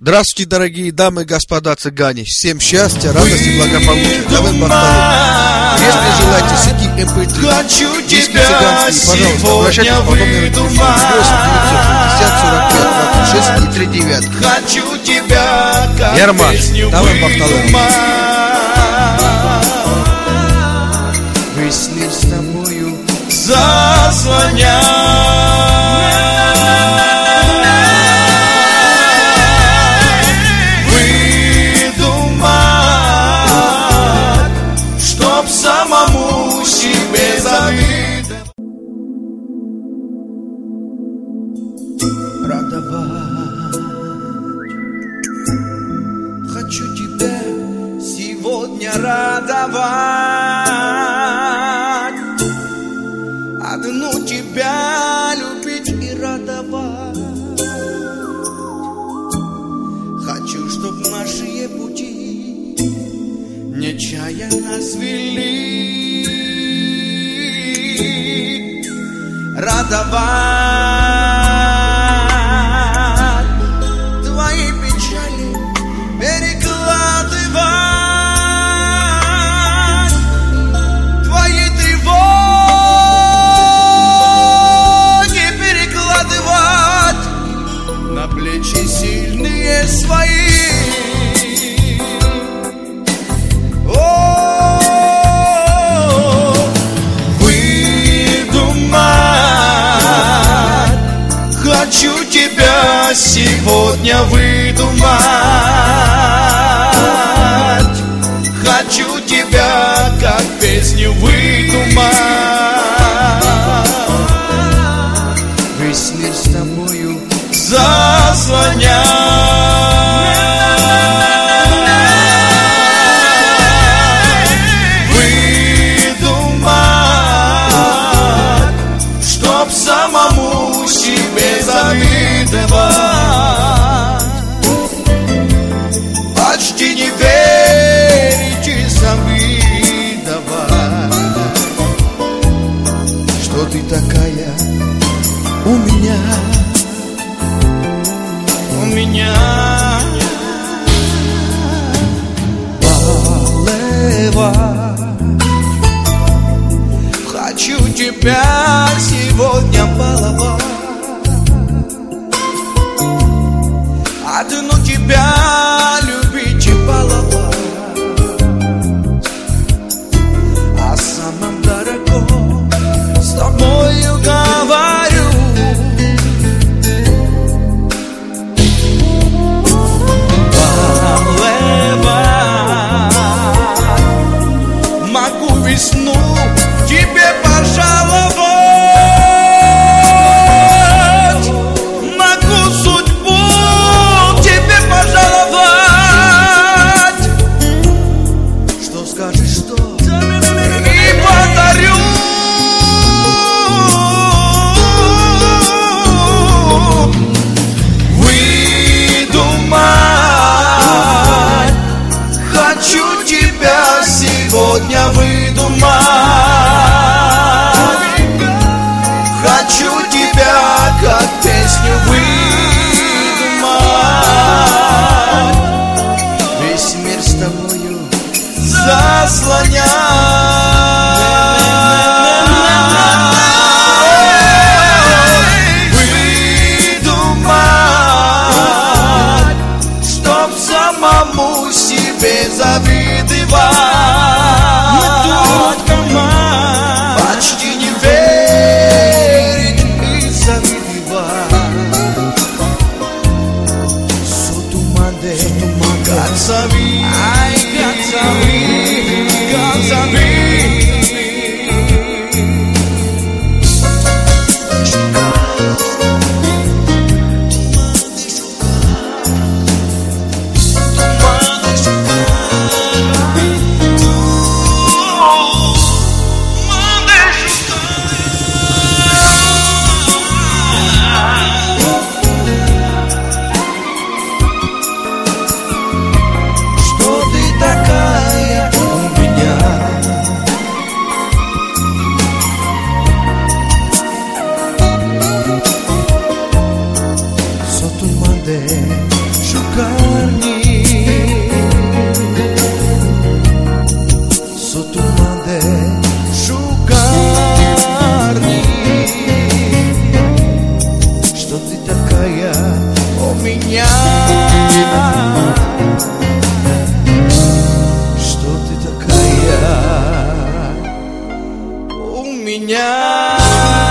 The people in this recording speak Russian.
Здравствуйте, дорогие дамы и господа цыгане. Всем счастья, радости и благополучия. Давай бахталу. Если желаете сети MP3, диски цыганские, пожалуйста, обращайтесь по номеру телефона 8 960 45 26 и 39. Хочу тебя, как Ярмаш, песню давай бахталу. Весь мир с тобою заслоняет. Самому себе завидовать, радовать. Хочу тебя сегодня радовать, одну тебя любить и радовать. Хочу, чтоб наши пути нечаянно свели, радовать, твои печали перекладывать, твои тревоги перекладывать на плечи сильные свои. Хочу тебя сегодня выдумать, хочу тебя как песню выдумать. Весь мир с тобою заслоняет. Выдумать, чтоб самому себе завидовать, почти не верить и завидовать, что ты такая у меня, Балева. Хочу тебя сегодня баловать, одну тебя любить и баловать, о самом дорогом с тобою говорю. Балева, могу весну тебе пожаловать, могу судьбу тебе пожаловать. Что скажешь, что и подарю. Выдумать, хочу тебя сегодня выдумать, хочу тебя как песню выдумать. Весь мир с тобою заслоняет. Выдумать, чтоб самому себе завидовать, почти не верить и завидовать. Сотумаде, как завидовать, как завидовать, как завидовать. Что ты меня.